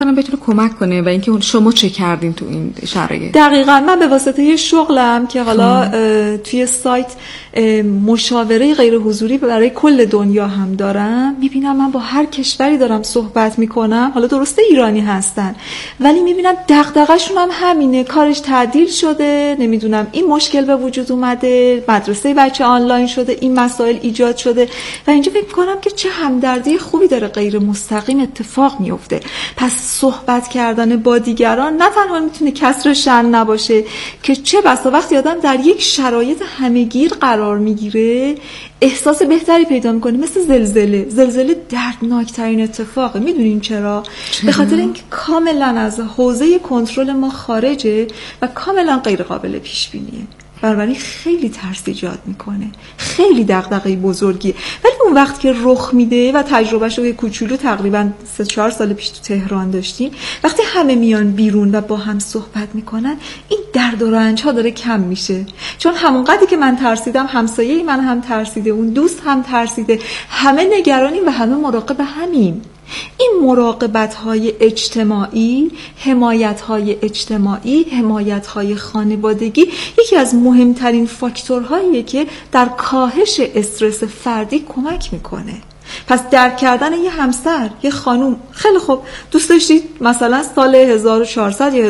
کنم بتونه کمک کنه و اینکه شما چه کردین تو این شرایط؟ دقیقاً من به واسطه شغلم که حالا توی سایت مشاوره غیر حضوری برای کل دنیا هم دارم، میبینم من با هر کشوری دارم صحبت میکنم، حالا درسته ایرانی هستن ولی میبینم دغدغه‌شون هم همینه، کارش تعدیل شده، نمیدونم این مشکل به وجود اومده، مدرسه بچه آنلاین شده، این مسائل ایجاد شده و اینجا فکر میکنم که چه همدردی خوبی داره غیر مستقیم اتفاق میفته. پس صحبت کردن با دیگران نه تنها میتونه کسر شأن نباشه که چه بسا وقتی آدم در یک شرایط همه‌گیر قرار میگیره احساس بهتری پیدا میکنه. مثل زلزله دردناکترین اتفاقه. میدونین چرا؟ به خاطر اینکه کاملا از حوزه کنترل ما خارجه و کاملا غیر قابل پیش بینیه. بنابراین خیلی ترس ایجاد میکنه، خیلی دغدغه بزرگیه. ولی اون وقت که رخ میده و تجربهشو یه کوچولو تقریبا 3-4 سال پیش تو تهران داشتیم، وقتی همه میان بیرون و با هم صحبت میکنن این درد و رنج ها داره کم میشه. چون همون قدری که من ترسیدم همسایه من هم ترسیده، اون دوست هم ترسیده، همه نگرانیم و همه مراقب همیم. این مراقبت‌های اجتماعی، حمایت‌های اجتماعی، حمایت‌های خانوادگی یکی از مهمترین فاکتورهاییه که در کاهش استرس فردی کمک میکنه. پس درک کردن یه همسر، یه خانوم، خیلی خوب دوست داشتید مثلا سال 1400 یا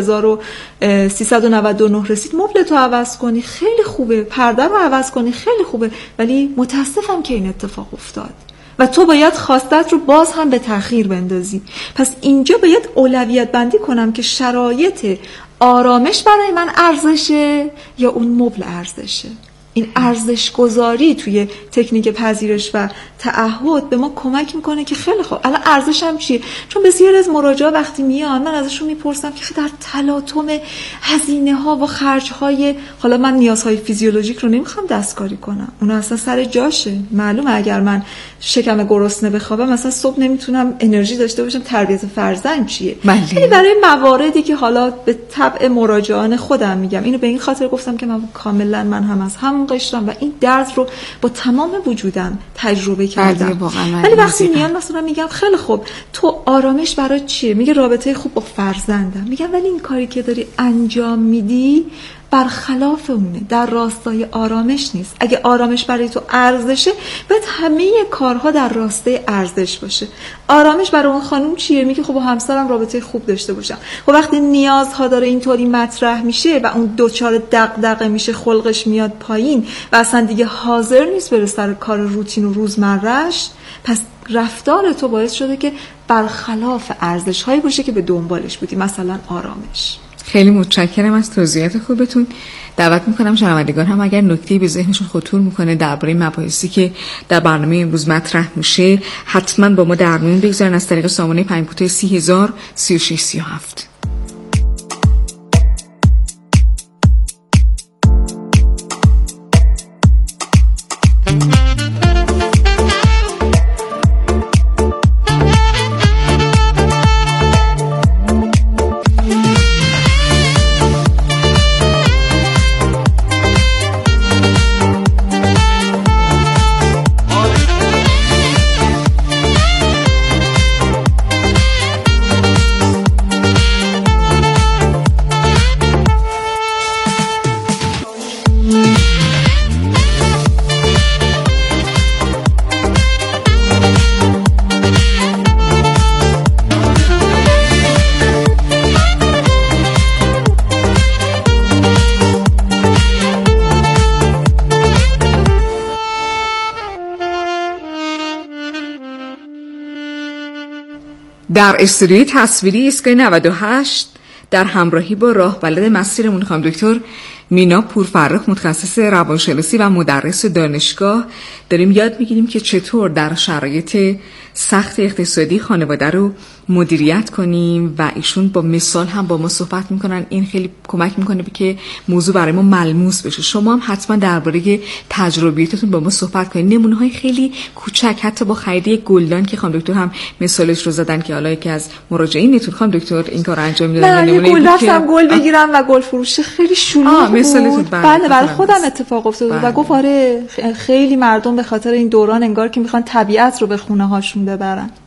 1399 رسید مبلتو عوض کنی، خیلی خوبه، پرده رو عوض کنی، خیلی خوبه، ولی متاسفم که این اتفاق افتاد و تو باید خواستت رو باز هم به تأخیر بندازی. پس اینجا باید اولویت بندی کنم که شرایط آرامش برای من ارزشه یا اون مبل ارزشه. این ارزش گذاری توی تکنیک پذیرش و تعهد به ما کمک میکنه که خیلی خوب الان ارزشم چیه. چون بسیار از مراجعا وقتی میان من ازشون میپرسم که در تلاطم هزینه ها و خرج های، حالا من نیازهای فیزیولوژیک رو نمیخوام دستکاری کنم، اونا اصلا سر جاشه. معلومه اگر من شکم گرسنه بخوابم مثلا صبح نمیتونم انرژی داشته باشم تربیت فرزند چیه. یعنی برای مواردی که حالا به طبع مراجعان خودم میگم، اینو به این خاطر گفتم که من کاملا من هم از همون قشرم و این درد رو با تمام وجودم تجربه کردم. ولی وقتی میان مثلا میگم خیلی خوب تو آرامش برای چیه؟ میگه رابطه خوب با فرزندم. میگم ولی این کاری که داری انجام میدی برخلاف اونه، در راستای آرامش نیست. اگه آرامش برای تو ارزشه باید همه کارها در راستای ارزش باشه. آرامش برای اون خانم چیه؟ میگه خب با همسرم رابطه خوب داشته باشم. خب وقتی نیازها داره اینطوری مطرح میشه و اون دوچار دغدغه میشه، خلقش میاد پایین و اصلا دیگه حاضر نیست بره سر کار روتین و روزمره‌اش، پس رفتار تو باعث شده که برخلاف ارزش‌هایی باشه که به دنبالش بودی، مثلا آرامش. خیلی متشکرم از توضیحات خوبتون. دعوت میکنم شنوندگان هم اگر نکته‌ای به ذهنشون خطور میکنه درباره مباحثی که در برنامه امروز مطرح میشه حتما با ما در میون بگذارن از طریق سامانه پیام کوتاه 30 36 37. در استودیوی تصویری ایستگاه 98 در همراهی با راهبلد مسیرمون خانم دکتر مینا پورفرخ، متخصص روانشناسی و مدرس دانشگاه، داریم یاد میگیریم که چطور در شرایط سخت اقتصادی خانواده رو مدیریت کنیم و ایشون با مثال هم با ما صحبت میکنن. این خیلی کمک میکنه که موضوع برای ما ملموس بشه. شما هم حتما درباره تجربیاتتون با ما صحبت کنید. نمونه‌های خیلی کوچک، حتی با خرید گلدان که خانم دکتر هم مثالش رو زدن که حالا یکی از مراجعینتون خانم دکتر این کارو انجام میدادن. نمونه گل رفتم گل بگیرم و گل فروش خیلی شلوغ بود. بله برای خودم اتفاق افتاد و گفت آره خیلی مردم به خاطر این دوران انگار که میخوان طبیعت رو به خونه هاشون ببرن.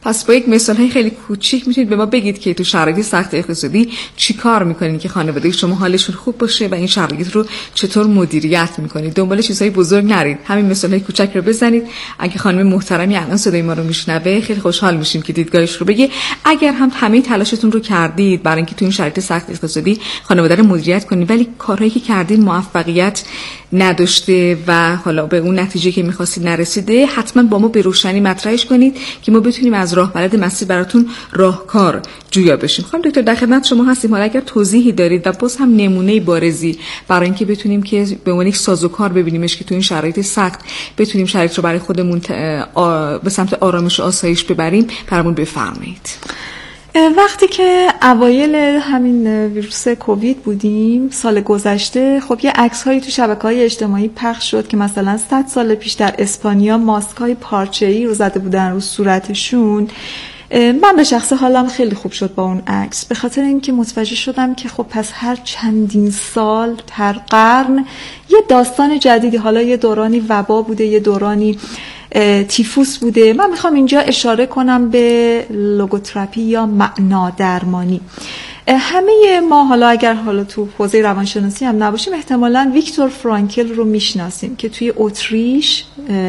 پس با یک مثال خیلی کوچیک میتونید به ما بگید که تو شرایط سخت اقتصادی چی کار میکنید که خانواده شما حالشون خوب باشه و این شرایط رو چطور مدیریت میکنید. دنبال چیزهای بزرگ نرید، همین مثالهای کوچک رو بزنید. اگه خانم محترمی الان صدای ما رو میشنوه خیلی خوشحال میشیم که دیدگاهش رو بگه. اگر هم همه تلاشتون رو کردید برای اینکه تو این شرایط سخت اقتصادی خانواده رو مدیریت کنید ولی کارهایی که کردید موفقیت نداشته و حالا به اون نتیجه که می‌خواستید نرسیده، حتما با ما به روشنی مطرحش کنید که ما بتونیم از راهبرد مسیر براتون راهکار جویا بشیم. خانم دکتر در خدمت شما هستیم. حالا اگر توضیحی دارید و باز هم نمونه بارزی برای اینکه بتونیم که به عنوان یک سازوکار ببینیمش که تو این شرایط سخت بتونیم شرایط رو برای خودمون به سمت آرامش و آسایش ببریم، برامون بفرمایید. وقتی که اوایل همین ویروس کووید بودیم سال گذشته، خب یه عکس‌هایی تو شبکه‌های اجتماعی پخش شد که مثلا 100 سال پیش در اسپانیا ماسک‌های پارچه‌ای رو زده بودن رو صورتشون. من به شخصه حالم خیلی خوب شد با اون عکس، به خاطر اینکه متوجه شدم که خب پس هر چندین سال، هر قرن یه داستان جدیدی، حالا یه دورانی وبا بوده، یه دورانی تیفوس بوده. من میخوام اینجا اشاره کنم به لوگوتراپی یا معنا درمانی. همه ما حالا اگر حالا تو حوزه روانشناسی هم نباشیم احتمالاً ویکتور فرانکل رو میشناسیم که توی اتریش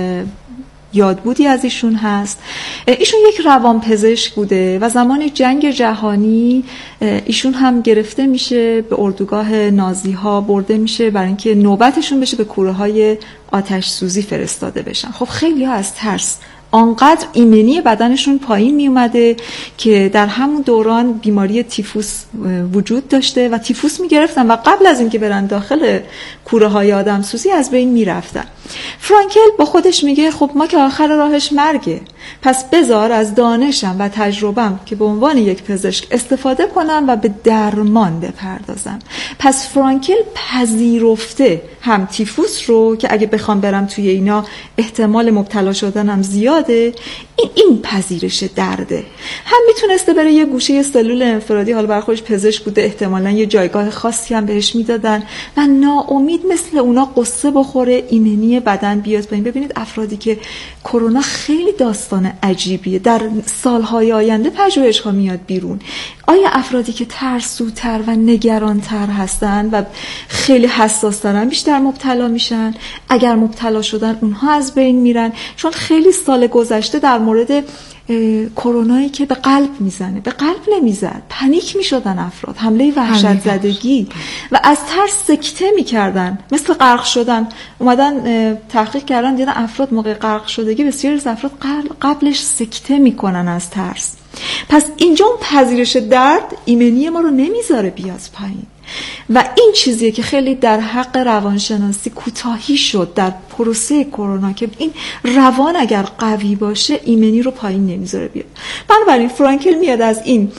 یادبودی از ایشون هست. ایشون یک روانپزشک بوده و زمان جنگ جهانی ایشون هم گرفته میشه، به اردوگاه نازی ها برده میشه برای اینکه نوبتشون بشه به کوره های آتش سوزی فرستاده بشن. خب خیلی ها از ترس آنقدر ایمنی بدنشون پایین می اومده که در همون دوران بیماری تیفوس وجود داشته و تیفوس می گرفتن و قبل از اینکه برن داخل کوره های آدم سوزی از بین می رفتن. فرانکل با خودش میگه خب ما که آخر راهش مرگه، پس بذار از دانشم و تجربم که به عنوان یک پزشک استفاده کنم و به درمان بپردازم. پس فرانکل پذیرفته هم تیفوس رو که اگه بخوام برم توی اینا احتمال مبتلا شدنم زیاده، این پذیرش درده. هم میتونسته بره یه گوشه سلول انفرادی، حالا برای خودش پزشک بوده، احتمالاً یه جایگاه خاصی هم بهش میدادن و ناامید مثل اونا قصه بخوره، ایمنی بدن بیاد پایین. ببینید افرادی که کرونا خیلی داستان عجیبیه، در سالهای آینده پژوهش‌ها میاد بیرون. آیا افرادی که ترسوتر و نگرانتر هستن و خیلی حساسترن بیشتر مبتلا میشن؟ اگر مبتلا شدن اونها از بین میرن؟ چون خیلی سال گذشته در مورد کرونایی که به قلب میزنه، به قلب نمیزد، پنیک میشدن افراد، حمله وحشت زدگی و از ترس سکته میکردن، مثل غرق شدن. اومدن تحقیق کردن دیدن افراد موقع غرق شدگی بسیاری از افراد قبلش سکته میکنن از ترس. پس اینجا اون پذیرش درد ایمنی ما رو نمیذاره بیاد پایین و این چیزیه که خیلی در حق روانشناسی کوتاهی شد در پروسه کرونا که این روان اگر قوی باشه ایمنی رو پایین نمیذاره بیاد. بنابراین فرانکل میاد از این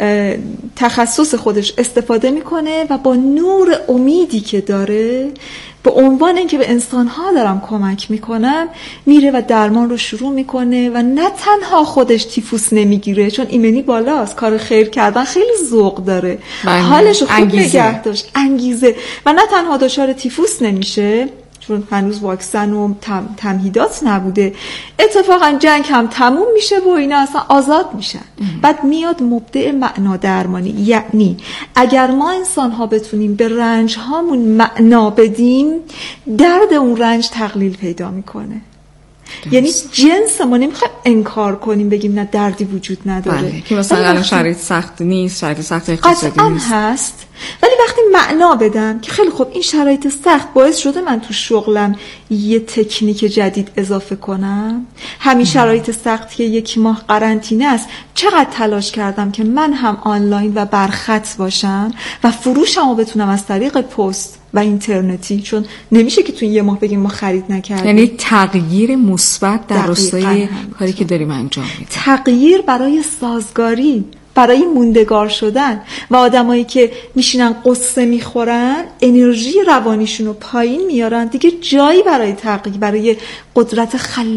تخصص خودش استفاده میکنه و با نور امیدی که داره به عنوان اینکه به انسان‌ها دارم کمک میکنم میره و درمان رو شروع میکنه و نه تنها خودش تیفوس نمیگیره چون ایمنی بالاست، کار خیر کردن خیلی ذوق داره، حالش رو خوب نگه داشت، انگیزه، و نه تنها دچار تیفوس نمیشه چون هنوز واکسن و تمهیدات نبوده، اتفاقا جنگ هم تموم میشه و اینا اصلا آزاد میشن. بعد میاد مبدع معنا درمانی، یعنی اگر ما انسان ها بتونیم به رنج هامون معنا بدیم درد اون رنج تقلیل پیدا میکنه. یعنی جنس ما نمیخوایم انکار کنیم بگیم نه دردی وجود نداره. بله. که مثلا الان شرایط سخت نیست، شرایط سخت اقتصادی نیست، هست، ولی وقتی معنا بدم که خیلی خوب این شرایط سخت باعث شده من تو شغلم یه تکنیک جدید اضافه کنم، همین شرایط سخت که 1 ماه قرنطینه است چقدر تلاش کردم که من هم آنلاین و برخط باشم و فروشم رو بتونم از طریق پست و اینترنتی، چون نمیشه که تو 1 ماه بگیم ما خرید نکردیم. یعنی تغییر مثبت در راستای کاری که داریم انجام میدیم، تغییر برای سازگاری برای موندگار شدن و آدمایی که میشینن قصه میخورن انرژی روانیشون رو پایین میارن، دیگه جایی برای تحقیق، برای قدرت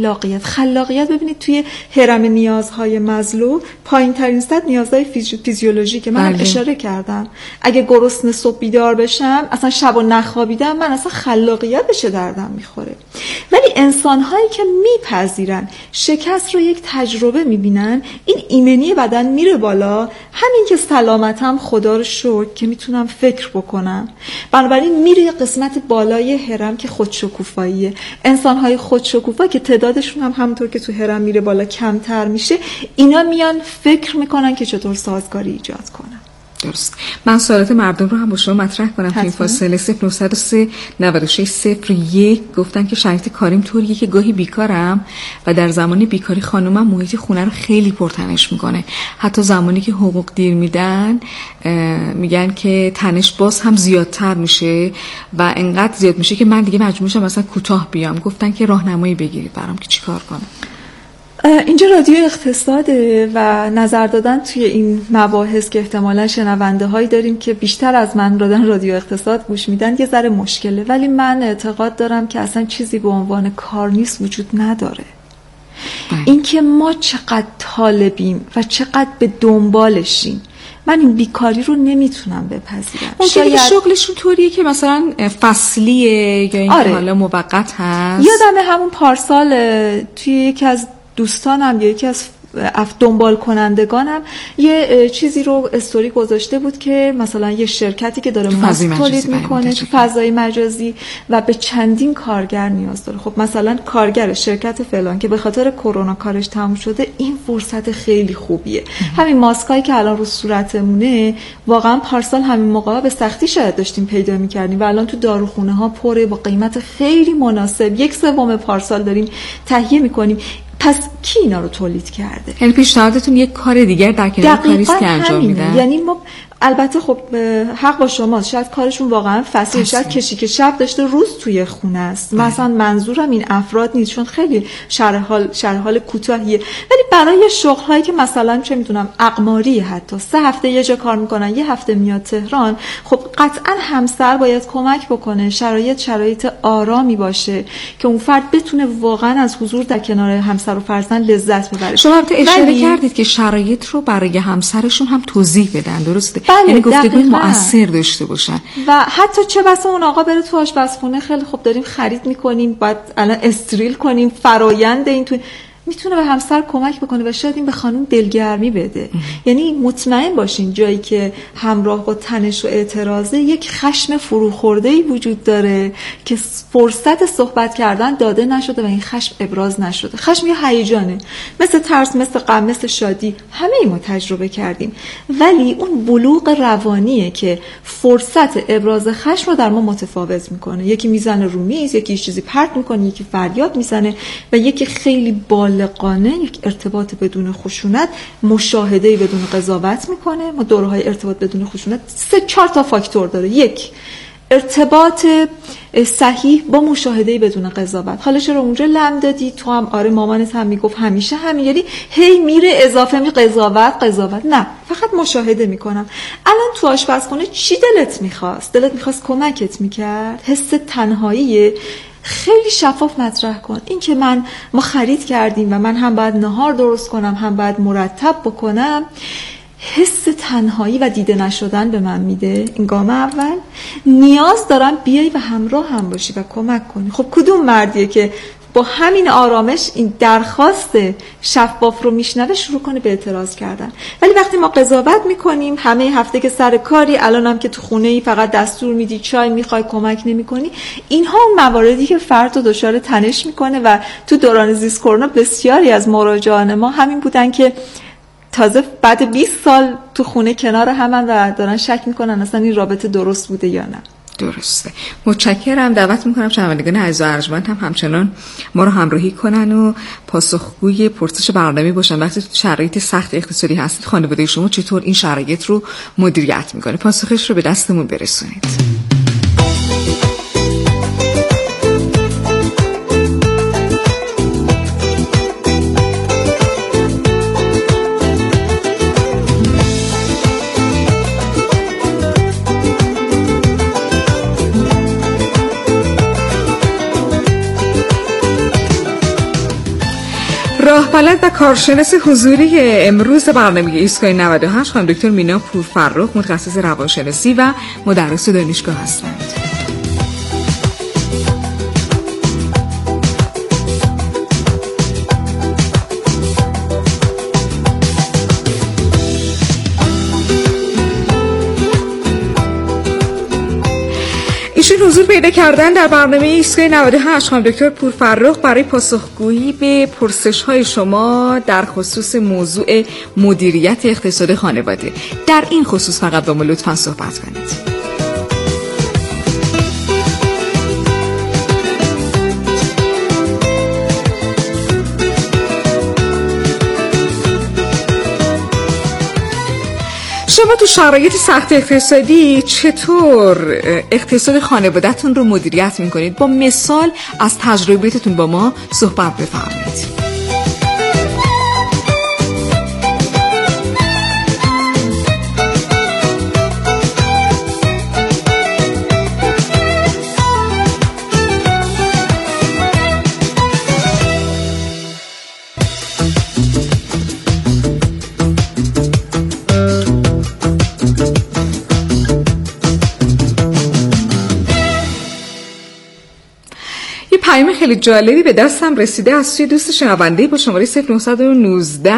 خلاقیت ببینید توی هرم نیازهای مازلو پایین ترین سطح نیازهای فیزیولوژی که من اشاره کردم. اگه گرسنه صبح بیدار بشم، اصلا شب و نخوابیدم، من اصلا خلاقیت بشه دردم میخوره. ولی انسان‌هایی که میپذیرن شکست رو یک تجربه میبینن، این ایمنی بدن میره بالا. همین که سلامتم خدا رو شکر که میتونم فکر بکنم، بنابراین میره قسمت بالای هرم که خودشکوفاییه. انسان‌های خودشکوفا که تعدادشون هم همونطور که تو هرم میره بالا کمتر میشه، اینا میان فکر میکنن که چطور سازگاری ایجاد کنن. درست. من سوالات مردم رو هم با شما مطرح کنم که این فاصله 0903 96 01 گفتن که شرایط کاریم طوریه که گاهی بیکارم و در زمان بیکاری خانومم محیط خونه رو خیلی پرتنش میکنه. حتی زمانی که حقوق دیر میدن میگن که تنش باز هم زیادتر میشه و انقدر زیاد میشه که من دیگه مجبور میشم مثلا کوتاه بیام. گفتن که راهنمایی بگیرید برام که چیکار کنم. اینجا رادیو اقتصاده و نظر دادن توی این مباحث که احتمالاً شنونده هایی داریم که بیشتر از من رادیو اقتصاد گوش میدن یه ذره مشکله، ولی من اعتقاد دارم که اصلا چیزی به عنوان کار نیست وجود نداره. اینکه ما چقدر طالبیم و چقدر به دنبالشیم، من این بیکاری رو نمیتونم بپذیرم. شاید شغلشون طوریه که مثلا فصلیه یا این حالا موقت هست. یادمه همون پارسال توی یکی از دوستانم یا یکی از دنبال کنندگانم یه چیزی رو استوری گذاشته بود که مثلا یه شرکتی که داره ماسک تولید میکنه تو فضای مجازی و به چندین کارگر نیاز داره. خب مثلا کارگر شرکت فلان که به خاطر کرونا کارش تموم شده، این فرصت خیلی خوبیه. همین ماسکایی که الان رو صورتمونه واقعا پارسال همین موقع به سختی شاید داشتیم پیدا میکردیم و الان تو داروخونه ها پره با قیمت خیلی مناسب. 1/3 پارسال داریم تهیه میکنیم. پس کی اینا رو تولید کرده؟ یعنی پیشنهادتون یک کار دیگر در کنار کاریست که انجام میدن. یعنی ما البته خب حق با شماست، شاید کارشون واقعا فصیح، شاید کشی که شب داشته روز توی خونه است. مثلا منظورم این افراد نیست، چون خیلی شرح حال کوتاهیه، ولی برای شغل هایی که مثلا چه میدونم اقماری، حتی 3 هفته یه جا کار میکنن، یه هفته میاد تهران، خب قطعا همسر باید کمک بکنه، شرایط آرامی باشه که اون فرد بتونه واقعا از حضور در کنار همسر و فرزند لذت ببره. شما اشاره کردید که شرایط رو برای همسرشون هم توضیح بدن، درسته؟ یعنی گفتگوی مؤثر داشته باشن. و حتی چه بسا اون آقا بره تو آشپزخونه، خیلی خوب داریم خرید میکنیم، باید الان استریل کنیم، فرایند این تو میتونه به همسر کمک بکنه و شاید این به خانم دلگرمی بده. یعنی مطمئن باشین جایی که همراه با تنش و اعتراضه یک خشم فروخورده‌ای وجود داره که فرصت صحبت کردن داده نشده و این خشم ابراز نشده. خشم یه هیجانه، مثل ترس، مثل غم، مثل شادی، همه ما تجربه کردیم، ولی اون بلوغ روانیه که فرصت ابراز خشم رو در ما متفاوت میکنه. یکی میزنه رو میز، یکی چیزی پرت میکنه، یکی فریاد میزنه و یکی خیلی بالغانه یک ارتباط بدون خشونت، مشاهده بدون قضاوت میکنه. ما دوره‌های ارتباط بدون خشونت 3-4 تا فاکتور داره. 1 ارتباط صحیح با مشاهده بدون قضاوت. حالا چرا اونجا لم دادی؟ تو هم آره مامانت هم میگفت همیشه همین، یعنی هی میره اضافه می قضاوت. نه، فقط مشاهده میکنم. الان تو آشپزخونه چی دلت میخواست کمکت میکرد؟ حس تنهاییه، خیلی شفاف مطرح کن. این که ما خرید کردیم و من هم باید نهار درست کنم، هم باید مرتب بکنم، حس تنهایی و دیده نشدن به من میده. این گام اول. نیاز دارم بیای و همراه هم باشی و کمک کنی. خب کدوم مردیه که با همین آرامش این درخواست شفاف رو میشنوه شروع کنه به اعتراض کردن؟ ولی وقتی ما قضاوت میکنیم، همه هفته که سر کاری، الانم که تو خونه ای فقط دستور میدی، چای میخوای، کمک نمیکنی، اینها اون مواردی که فرد رو دچار تنش میکنه. و تو دوران زیست کرونا بسیاری از مراجعان ما همین بودن که تازه بعد 20 سال تو خونه کنار همن و دارن شک میکنن اصلا این رابطه درست بوده یا نه. درسته. متشکرم. دعوت میکنم شنوندگان عزیز و ارجمند هم همچنان ما رو همراهی کنن و پاسخگوی پرسش برنامه باشن. وقتی تو شرایط سخت اقتصادی هستید، خانواده شما چطور این شرایط رو مدیریت میکنه؟ پاسخش رو به دستمون برسونید. بلد و کارشناس حضوری امروز برنامه ایستگاه 98 خانم دکتر مینا پورفرخ، متخصص روانشناسی و مدرس دانشگاه هستند. ایشون حضور پیدا کردن در برنامه ایستگاه 98 خانم دکتر پورفرخ برای پاسخگویی به پرسش‌های شما در خصوص موضوع مدیریت اقتصاد خانواده. در این خصوص فقط با ما لطفاً صحبت کنید. شما تو شرایط سخت اقتصادی چطور اقتصاد خانواده‌تون رو مدیریت می‌کنید؟ با مثال از تجربیاتتون با ما صحبت بفرمایید. پیام خیلی جالبی به دستم رسیده از سوی دوست شنونده با شماره 0919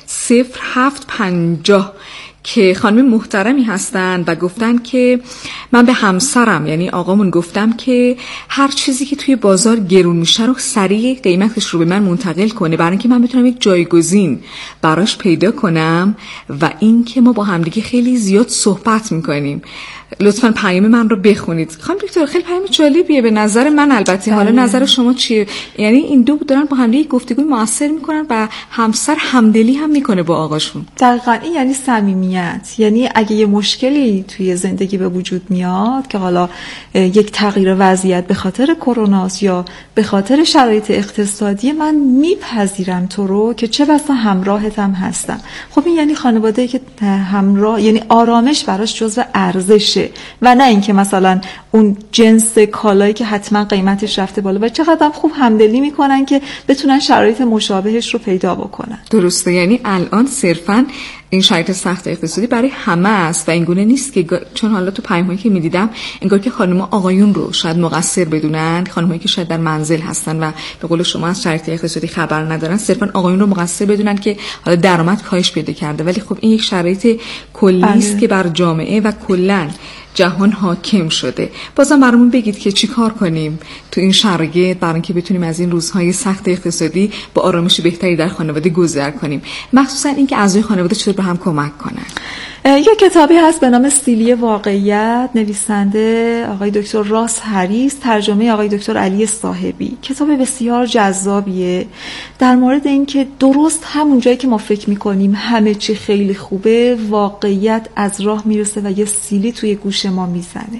0750 که خانم محترمی هستند و گفتن که من به همسرم یعنی آقامون گفتم که هر چیزی که توی بازار گرون میشه رو سریع قیمتش رو به من منتقل کنه برای اینکه من بتونم یک جایگزین براش پیدا کنم و این که ما با همدیگه خیلی زیاد صحبت میکنیم. لطفاً پیام من رو بخونید. خانم دکتر خیلی پیام جالبیه به نظر من، البته حالا نظر شما چیه؟ یعنی این دو دارن با هم دیگه گفتگو موثر میکنن و همسر همدلی هم میکنه با آقاشون. دقیقاً این یعنی صمیمیت. یعنی اگه یه مشکلی توی زندگی به وجود میاد که حالا یک تغییر وضعیت به خاطر کروناست یا به خاطر شرایط اقتصادی، من میپذیرم تو رو که چه بسا همراهتم هستم. خب این یعنی خانواده‌ای که همراه، یعنی آرامش براش جزو ارزشه و نه اینکه مثلا اون جنس کالایی که حتما قیمتش رفته بالا. و چقدر خوب همدلی میکنن که بتونن شرایط مشابهش رو پیدا بکنن. درسته، یعنی الان صرفاً این شرایط سخت اقتصادی برای همه است و اینگونه نیست که چون حالا تو پیامایی که میدیدم انگار که خانم‌ها آقایون رو شاید مقصر بدونن، خانم‌هایی که شاید در منزل هستن و به قول شما از شرایط اقتصادی خبر ندارن صرفاً آقایون رو مقصر بدونن که حالا درآمد کاهش پیدا کرده. ولی خب این یک شرایط کلی است که بر جامعه و کلاً جهان حاکم شده. بازم برامون بگید که چی کار کنیم تو این شرایط برای اینکه بتونیم از این روزهای سخت اقتصادی با آرامش بهتری در خانواده گذر کنیم، مخصوصا اینکه اعضای خانواده چطور به هم کمک کنن. یه کتابی هست به نام سیلی واقعیت، نویسنده آقای دکتر راس هریس، ترجمه آقای دکتر علی صاحبی. کتاب بسیار جذابیه در مورد اینکه درست همون جایی که ما فکر میکنیم همه چی خیلی خوبه، واقعیت از راه میرسه و یه سیلی توی گوش ما میزنه.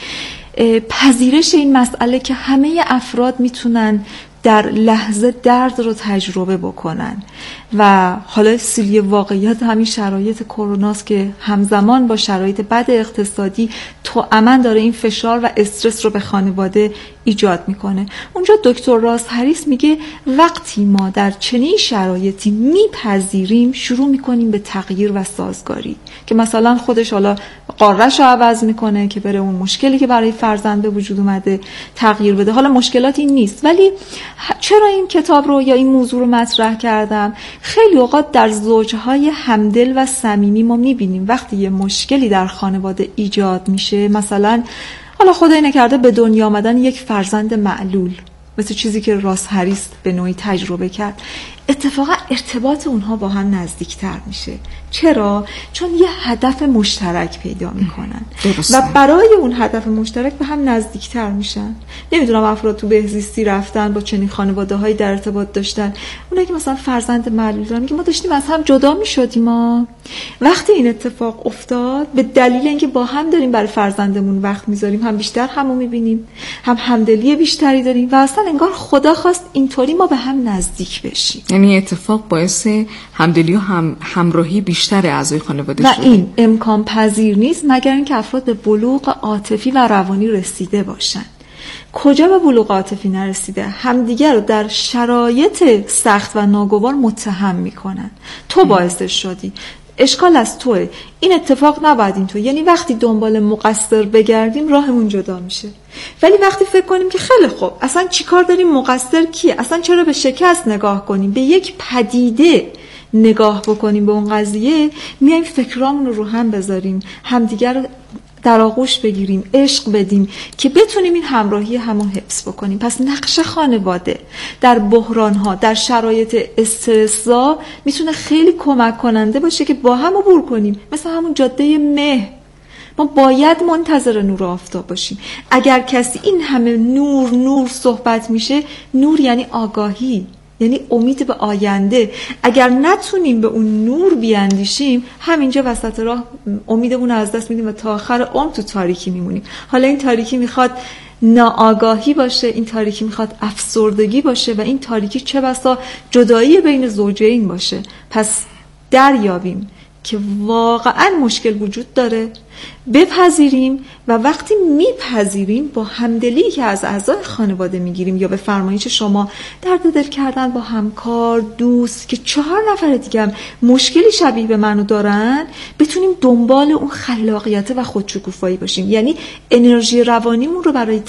پذیرش این مسئله که همه افراد میتونن در لحظه درد رو تجربه بکنن و حالا سیلی واقعیت همین شرایط کروناست که همزمان با شرایط بد اقتصادی توأماً داره این فشار و استرس رو به خانواده ایجاد میکنه. اونجا دکتر راس هریس میگه وقتی ما در چنین شرایطی میپذیریم شروع میکنیم به تغییر و سازگاری، که مثلا خودش حالا قاره‌شو عوض میکنه که بره اون مشکلی که برای فرزند به وجود اومده تغییر بده. حالا مشکلاتی نیست، ولی چرا این کتاب رو یا این موضوع رو مطرح کردم؟ خیلی اوقات در زوجهای همدل و صمیمی ما میبینیم وقتی یه مشکلی در خانواده ایجاد میشه، مثلا حالا خدای نکرده به دنیا آمدن یک فرزند معلول، مثل چیزی که راس هریس به نوعی تجربه کرد، اتفاقا ارتباط اونها با هم نزدیکتر میشه. چرا؟ چون یه هدف مشترک پیدا میکنن و برای اون هدف مشترک به هم نزدیکتر میشن. نمیدونم افراد تو بهزیستی رفتن با چنین خانواده هایی در ارتباط داشتن، اونایی که مثلا فرزند معلول دارن میگه ما داشتیم از هم جدا میشدیم، ما وقتی این اتفاق افتاد به دلیل اینکه با هم داریم برای فرزندمون وقت میذاریم، هم بیشتر همو میبینیم، هم همدلی بیشتری داریم و اصلا انگار خدا خواست اینطوری ما به هم نزدیک بشیم. یعنی اتفاق باعث همدلی و همراهی بیشتر اعضای خانواده شده. و این امکان پذیر نیست مگر اینکه افراد به بلوغ عاطفی و روانی رسیده باشن. کجا به بلوغ عاطفی نرسیده، همدیگر رو در شرایط سخت و ناگوار متهم میکنن. تو باعثش شدی، اشکال از توه، این اتفاق نباید اینطور. یعنی وقتی دنبال مقصر بگردیم راهمون جدا میشه. ولی وقتی فکر کنیم که خیلی خوب اصلا چیکار داریم، مقصر کیه، اصلا چرا به شکست نگاه کنیم، به یک پدیده نگاه بکنیم، به اون قضیه میایم فکرامون رو هم بذاریم، همدیگر رو در آغوش بگیریم، عشق بدیم که بتونیم این همراهی همو حفظ بکنیم. پس نقش خانواده در بحران‌ها، در شرایط استرس‌زا میتونه خیلی کمک کننده باشه که با هم عبور کنیم. مثل همون جاده مه، ما باید منتظر نور آفتاب باشیم. اگر کسی این همه نور صحبت میشه، نور یعنی آگاهی، یعنی امید به آینده. اگر نتونیم به اون نور بیاندیشیم، همینجا وسط راه امیدمون رو از دست میدیم و تا آخر عمر تو تاریکی میمونیم. حالا این تاریکی میخواد ناآگاهی باشه، این تاریکی میخواد افسردگی باشه و این تاریکی چه بسا جدایی بین زوجین باشه. پس دریابیم که واقعا مشکل وجود داره، بپذیریم و وقتی میپذیریم با همدلی که از اعضای خانواده میگیریم یا به فرمایش شما درد دل کردن با همکار، دوست که 4 نفر دیگه هم مشکلی شبیه به منو دارن، بتونیم دنبال اون خلاقیت و خودشکوفایی باشیم. یعنی انرژی روانیمون رو برای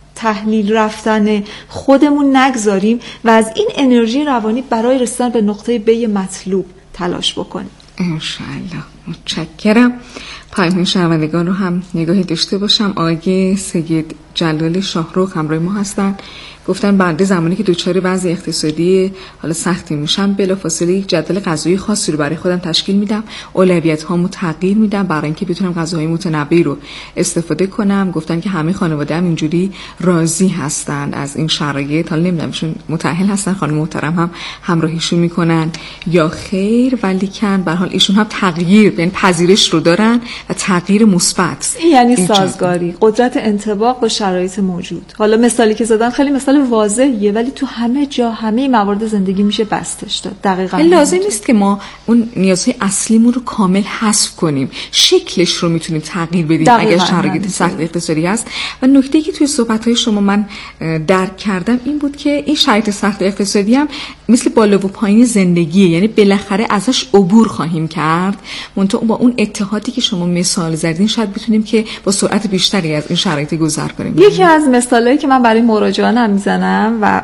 تحلیل رفتن خودمون نگذاریم و از این انرژی روانی برای رسیدن به نقطه بی مطلوب تلاش بکنیم. انشاءالله. متشکرم. پایین شنوندگان رو هم نگاهی داشته باشم. آقای سید جلال شاهرخ همراه ما هستن. گفتن بعد زمانی که دوچار بعضی اقتصادی حالا سختی میشم، بلافاصله یک جدول غذایی خاصی رو برای خودم تشکیل میدم، اولویت هامو تغییر میدم برای اینکه بتونم غذاهای متنوعی رو استفاده کنم. گفتن که همه خانواده هم اینجوری راضی هستن از این شرایط. حالا نمیدونم ایشون متأهل هستن، خانم محترم هم همراهیشون میکنن یا خیر، ولی کن به هر حال ایشون هم تغییر، یعنی پذیرش رو دارن و تغییر مثبت، یعنی سازگاری، قدرت انطباق با شرایط موجود. حالا مثالی که زدن خیلی مثال واضحیه، ولی تو همه جا همه موارد زندگی میشه بستش داد. دقیقاً لازم نیست که ما اون نیازهای اصلیمون رو کامل حذف کنیم، شکلش رو میتونیم تغییر بدیم اگر شرایط سخت اقتصادی هست. و نکته‌ای که توی صحبت‌های شما من درک کردم این بود که این شرایط سخت اقتصادی هم مثل بالا و پایین زندگیه، یعنی بالاخره ازش عبور خواهیم کرد. منتها با اون اتحادی که شما مثال زدین شاید بتونیم که با سرعت بیشتری از این شرایط گذر کنیم. یکی از مثالایی که من برای مراجعانم میزنم و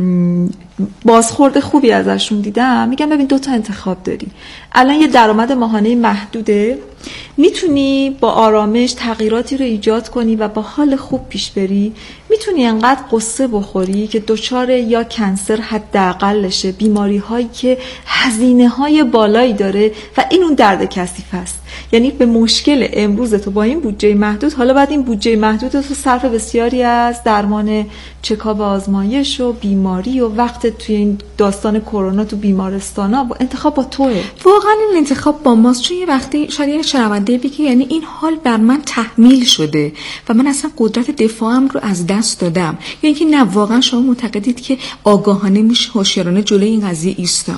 بازخورد خوبی ازشون دیدم، میگم ببین 2 تا انتخاب داری. الان یه درآمد ماهانه محدوده، میتونی با آرامش تغییراتی رو ایجاد کنی و با حال خوب پیش بری. میتونی انقدر قصه بخوری که دچار یا کنسر حداقلشه، بیماری هایی که هزینه های بالایی داره و این اون درد کثیف است. یعنی به مشکل امروز تو با این بودجه محدود، حالا بعد این بودجه محدود تو صرف بسیاری از درمان چکاب آزمایش و بیماری و وقت توی این داستان کرونا تو بیمارستانا، انتخاب با توئه. واقعا این انتخاب با ماست. چون یه وقتی شاید یه شنونده بگه یعنی این حال بر من تحمیل شده و من اصلا قدرت دفاعم رو از دست دادم، یا اینکه نه واقعا شما معتقدید که آگاهانه میشه هوشیارانه جلوی این قضیه ایستاد.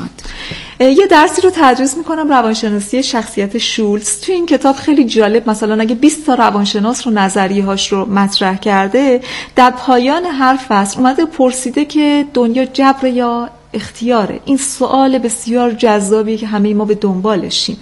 یه درسی رو تدریس میکنم، روانشناسی شخصیت شولتز. تو این کتاب خیلی جالب، مثلا اگه 20 تا روانشناس رو نظریه هاش رو مطرح کرده، در پایان هر فصل اومده پرسیده که دنیا جبر یا اختیاره. این سوال بسیار جذابیه که همه ما به دنبالشیم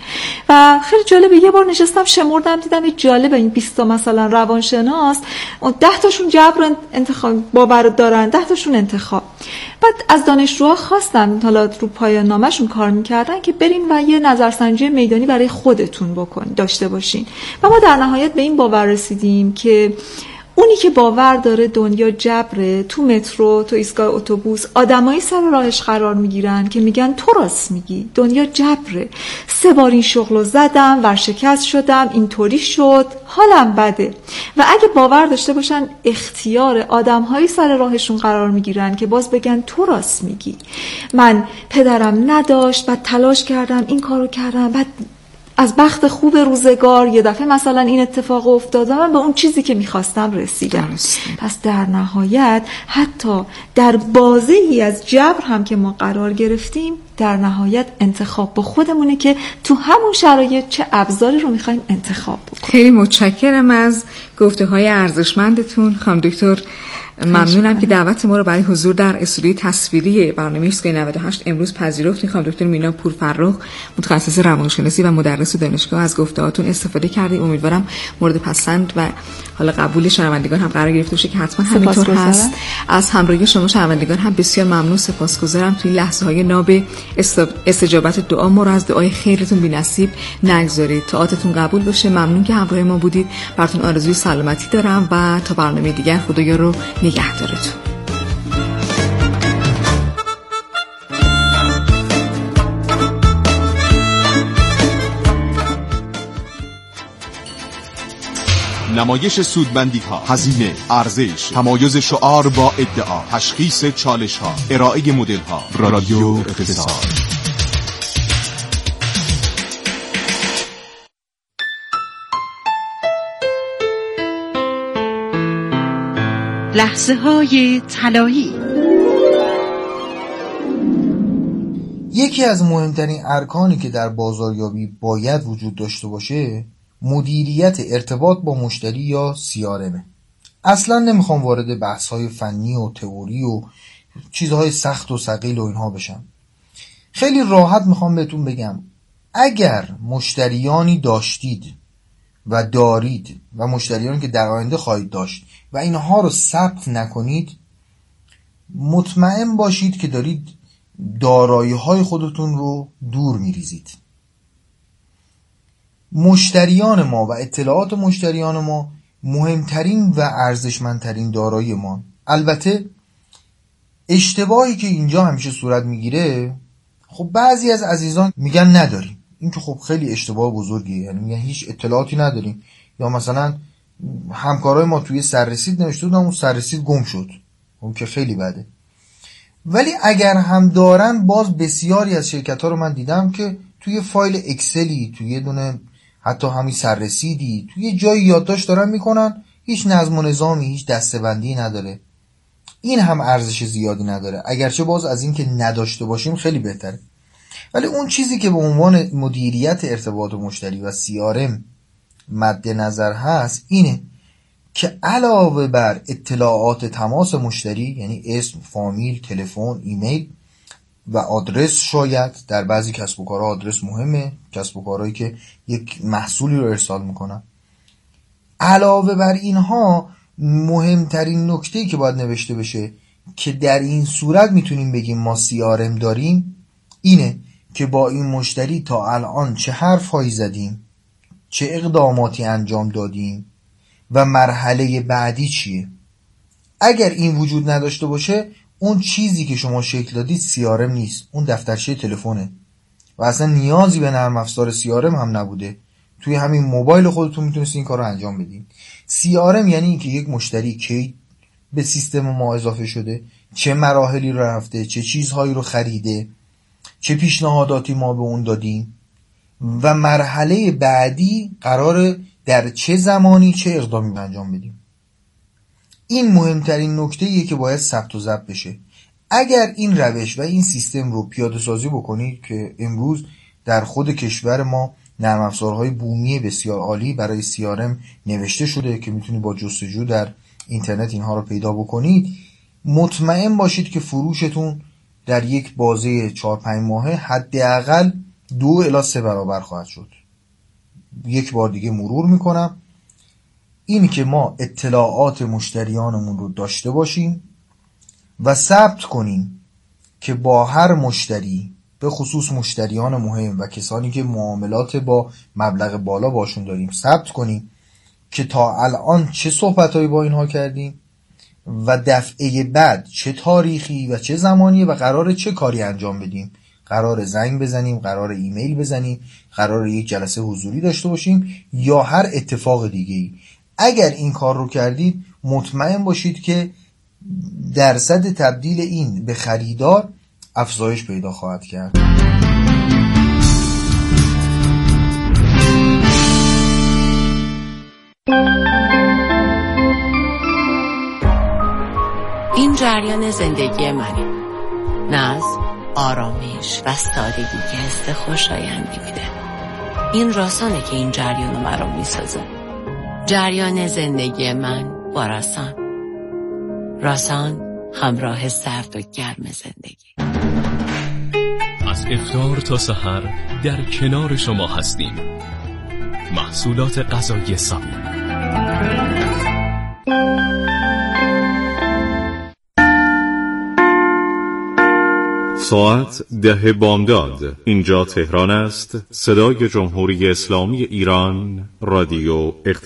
و خیلی جالبه. یه بار نشستم شمردم دیدم این جالبه، این 20 تا مثلا روانشناس 10 تاشون جبر انتخاب باور دارن، 10 تاشون انتخاب. بعد از دانشجوها خواستم، حالا رو پایان نامه‌شون کار می‌کردن، که برین و یه نظرسنجی میدانی برای خودتون داشته باشین. و ما در نهایت به این باور رسیدیم که اونی که باور داره دنیا جبره، تو مترو، تو ایستگاه اتوبوس آدمایی سر راهش قرار میگیرن که میگن تو راست میگی، دنیا جبره، 3 بار این شغلو زدم، ورشکست شدم، اینطوری شد، حالم بده. و اگه باور داشته باشن اختیار، آدمهایی سر راهشون قرار میگیرن که باز بگن تو راست میگی، من پدرم نداشت، بعد تلاش کردم، این کارو کردم، بعد از بخت خوب روزگار یه دفعه مثلا این اتفاق افتاد و من به اون چیزی که میخواستم رسیدم. پس در نهایت حتی در بازه‌ای از جبر هم که ما قرار گرفتیم، در نهایت انتخاب با خودمونه که تو همون شرایط چه ابزاری رو میخوایم انتخاب بکنیم. خیلی متشکرم از گفته‌های ارزشمندتون خانم دکتر. ممنونم که دعوت ما رو برای حضور در استودیوی تصویری برنامه ایستگاه 98 امروز پذیرفتین. خانم دکتر مینا پورفرخ، متخصص روانشناسی و مدرس دانشگاه، از گفته‌هاتون استفاده کردیم. امیدوارم مورد پسند و حالا قبول شنوندگان هم قرار گرفته باشه که حتما همینطور هست. از همراهی شما شنوندگان هم بسیار ممنون، سپاسگزارم. توی لحظه‌های ناب استجابت دعا ما رو از دعای خیرتون بی‌نصیب نگذارید. طاعتتون قبول باشه. ممنون که همراه ما بودید. براتون آرزوی سلامتی دارم و تا برنامه دیگر خدایا رو نگهدارتون. نمایش سودمندی‌ها، هزینه، ارزش، تمایز شعار با ادعا، تشخیص چالش‌ها، ارائه مدل‌ها. رادیو اقتصاد. لحظه‌های طلایی. یکی از مهمترین ارکانی که در بازاریابی باید وجود داشته باشه مدیریت ارتباط با مشتری یا CRM. اصلا نمیخوام وارد بحث‌های فنی و تئوری و چیزهای سخت و ثقیل و اینها بشم. خیلی راحت میخوام بهتون بگم اگر مشتریانی داشتید و دارید و مشتریانی که در آینده خواهید داشت و اینها رو ثبت نکنید، مطمئن باشید که دارید دارایی‌های خودتون رو دور میریزید. مشتریان ما و اطلاعات مشتریان ما مهمترین و ارزشمندترین دارایی ما. البته اشتباهی که اینجا همیشه صورت میگیره، خب بعضی از عزیزان میگن نداریم. این که خب خیلی اشتباه بزرگیه، یعنی میگن هیچ اطلاعاتی نداریم، یا مثلا همکارای ما توی سررسید نوشته بودن اون سررسید گم شد، اون که خیلی بده. ولی اگر هم دارن، باز بسیاری از شرکت‌ها رو من دیدم که توی فایل اکسلی، توی دونه حتی همین سررسیدی، توی جای یادداشت دارن میکنن، هیچ نظم و نظامی، هیچ دسته‌بندی نداره. این هم ارزش زیادی نداره، اگرچه باز از این که نداشته باشیم خیلی بهتره. ولی اون چیزی که به عنوان مدیریت ارتباط مشتری و CRM مد نظر هست اینه که علاوه بر اطلاعات تماس مشتری، یعنی اسم، فامیل، تلفن، ایمیل و آدرس، شاید در بعضی کسب و کارها آدرس مهمه، کسب و کارهایی که یک محصولی رو ارسال میکنن، علاوه بر اینها مهمترین نکته‌ای که باید نوشته بشه که در این صورت میتونیم بگیم ما CRM داریم اینه که با این مشتری تا الان چه حرف‌هایی زدیم، چه اقداماتی انجام دادیم و مرحله بعدی چیه. اگر این وجود نداشته باشه، اون چیزی که شما شکل دادید CRM نیست، اون دفترچه تلفنه و اصلا نیازی به نرم افزار CRM هم نبوده. توی همین موبایل خودتون میتونید این کار رو انجام بدین. CRM یعنی اینکه یک مشتری کی به سیستم ما اضافه شده، چه مراحلی رو رفته، چه چیزهایی رو خریده، چه پیشنهاداتی ما به اون دادیم و مرحله بعدی قراره در چه زمانی چه اقدامی انجام بدیم. این مهمترین نکته‌ایه که باید ثبت و ضبط بشه. اگر این روش و این سیستم رو پیاده سازی بکنید که امروز در خود کشور ما نرم افزارهای بومی بسیار عالی برای CRM نوشته شده که میتونید با جستجو در اینترنت اینها رو پیدا بکنید، مطمئن باشید که فروشتون در یک بازه 4-5 ماهه حداقل 2 الی 3 برابر خواهد شد. یک بار دیگه مرور میکنم، این که ما اطلاعات مشتریانمون رو داشته باشیم و ثبت کنیم که با هر مشتری، به خصوص مشتریان مهم و کسانی که معاملات با مبلغ بالا باشون داریم، ثبت کنیم که تا الان چه صحبتایی با اینها کردیم و دفعه بعد چه تاریخی و چه زمانی و قراره چه کاری انجام بدیم. قراره زنگ بزنیم، قراره ایمیل بزنیم، قراره یک جلسه حضوری داشته باشیم یا هر اتفاق دیگه‌ای. اگر این کار رو کردید، مطمئن باشید که درصد تبدیل این به خریدار افزایش پیدا خواهد کرد. این جریان زندگی منه. نظم، آرامش و سادگی که حس خوشایندی میده. این راسانه که این جریان رو مرا میسازه. جریان زندگی من با رسان. رسان همراه سرد و گرم زندگی. از افطار تا سحر در کنار شما هستیم. محصولات غذایی سبو. ساعت 10 بامداد. اینجا تهران است. صدای جمهوری اسلامی ایران. رادیو